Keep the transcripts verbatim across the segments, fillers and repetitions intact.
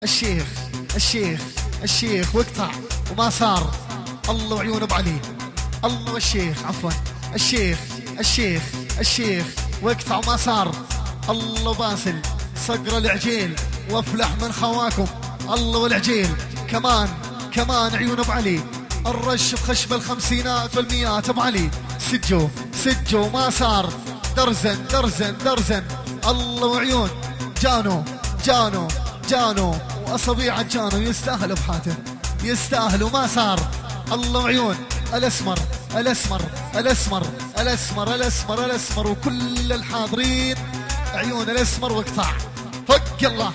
الشيخ الشيخ الشيخ واقطع وما صار. الله وعيون ابو علي. الله والشيخ عفوا الشيخ الشيخ الشيخ واقطع وما صار. الله باسل صقر العجيل وافلح من خواكم. الله والعجيل كمان كمان عيون ابو علي. الرش بخشب الخمسينات والمئات ابو علي. سجوا سجوا ما صار. درزن درزن درزن. الله وعيون جانو جانو جانو واصابيع جانو يستاهلوا بحاته يستاهلوا ما صار. الله وعيون الاسمر الاسمر الاسمر الاسمر الاسمر الاسمر وكل الحاضرين عيون الاسمر واقطع فك. يلا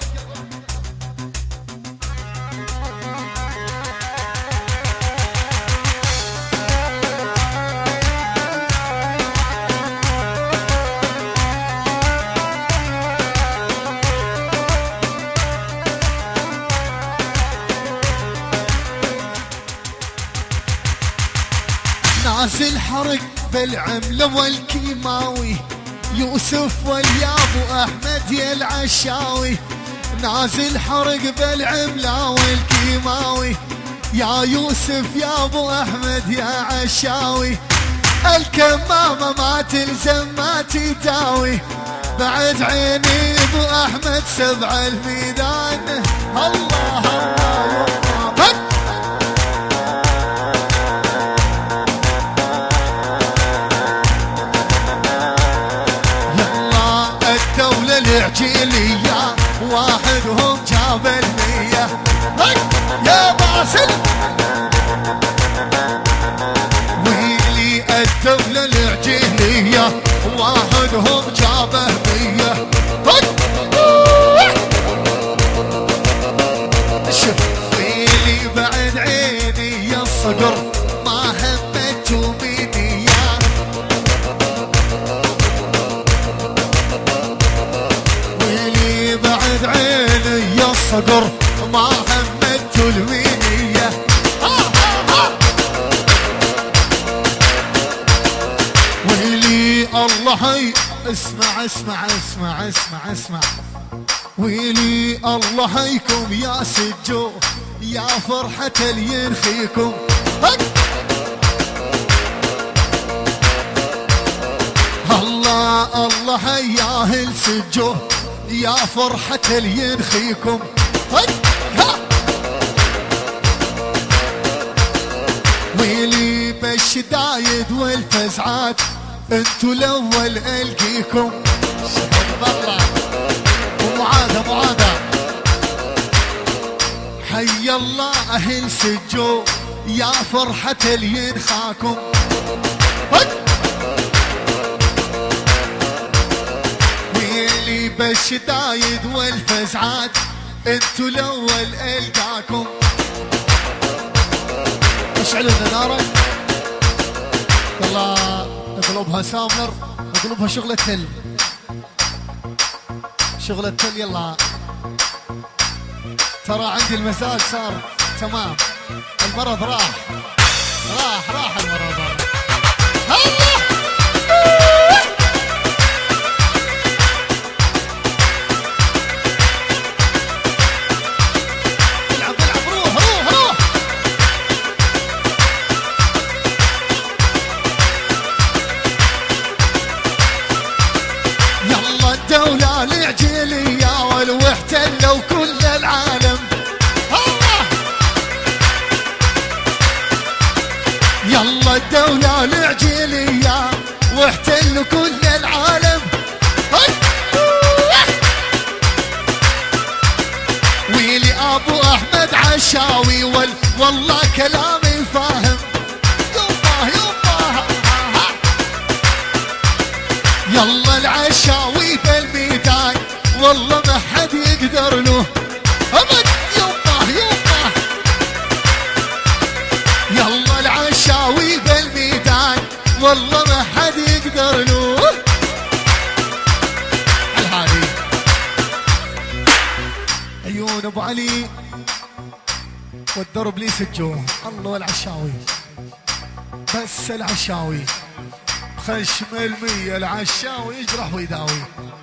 ناس الحرق بالعملة والكيماوي. يوسف واليابو احمد يا العشاوي. ناس الحرق بالعملة والكيماوي. يا يوسف يا ابو احمد يا عشاوي. الكمامة ما تلزم ما تداوي. بعد عيني ابو احمد سبع الميدان. الله الله العجيلية واحدهم جاب المية. يا باسل ويلي الدولة العجيلية واحدهم جابه مية. شوف ويلي بعد عيني يا الصقر ما همته مني. بعد عيني يا الصقر ما همت المينية. ويلي الله هي اسمع اسمع اسمع اسمع اسمع. ويلي الله هيكم يا سجو يا فرحة اللي ينخيكم. الله الله هياه السجو يا فرحة اللي ينخيكم. ويلي بالشدايد والفزعات انتو الاول القيكم. بالله ومعاذة معاذة حي الله اهل سجو يا فرحة اللي ينخاكم. بالشدايد والفزعات انتو الاول القاكم. اشعلوا لنا نارا. يلا اقلبها سامر اقلبها شغلة تل شغلة تل. يلا ترى عندي المزاج صار تمام. المرض راح راح راح المرض. الله الدولة العجيلية والواحتلوا كل العالم. الله يلا الدولة العجيلية واحتلوا كل العالم. ويلي ابو احمد عشاوي وال والله كلامي فاهم. يمه يمه يلا العشاوي بالميدان والله ما حد يقدر له ابد. يمه يمه يلا العشاوي بالميدان والله ما حد يقدر له. الهادي عيون ابو علي والدرب لي سجوه. الله والعشاوي بس العشاوي خشم المية العشاوي يجرح ويداوي.